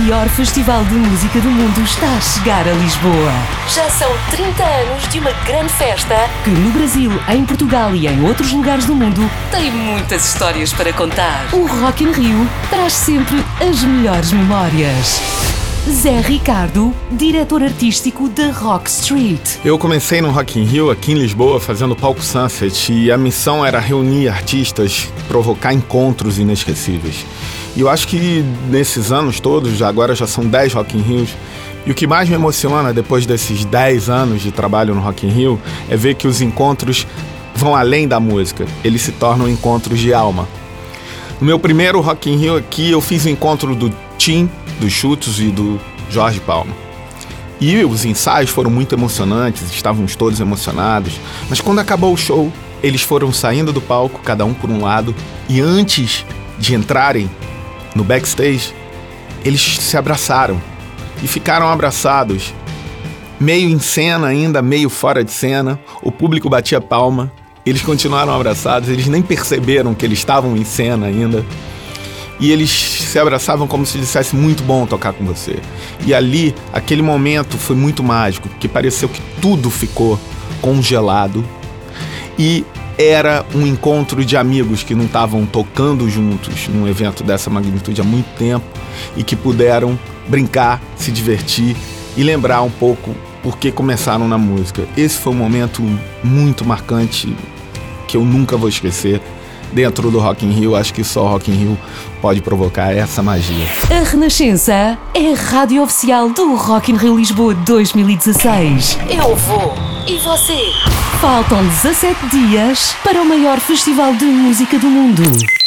maior festival de música do mundo está a chegar a Lisboa. Já são 30 anos de uma grande festa que no Brasil, em Portugal e em outros lugares do mundo tem muitas histórias para contar. O Rock in Rio traz sempre as melhores memórias. Zé Ricardo, diretor artístico da Rock Street. Eu comecei no Rock in Rio aqui em Lisboa fazendo palco Sunset e a missão era reunir artistas, provocar encontros inesquecíveis. E eu acho que nesses anos todos, agora já são 10 Rock in Rios, e o que mais me emociona depois desses 10 anos de trabalho no Rock in Rio é ver que os encontros vão além da música, eles se tornam encontros de alma. No meu primeiro Rock in Rio aqui eu fiz o encontro do Tim, do Chutes e do Jorge Palma. E os ensaios foram muito emocionantes, estávamos todos emocionados, mas quando acabou o show, eles foram saindo do palco, cada um por um lado, e antes de entrarem no backstage, eles se abraçaram e ficaram abraçados, meio em cena ainda, meio fora de cena. O público batia palma, eles continuaram abraçados, eles nem perceberam que eles estavam em cena ainda. E eles se abraçavam como se dissesse: muito bom tocar com você. E ali, aquele momento foi muito mágico, porque pareceu que tudo ficou congelado. E era um encontro de amigos que não estavam tocando juntos num evento dessa magnitude há muito tempo e que puderam brincar, se divertir e lembrar um pouco por que começaram na música. Esse foi um momento muito marcante que eu nunca vou esquecer. Dentro do Rock in Rio, acho que só o Rock in Rio pode provocar essa magia. A Renascença é a rádio oficial do Rock in Rio Lisboa 2016. Eu vou. E você? Faltam 17 dias para o maior festival de música do mundo.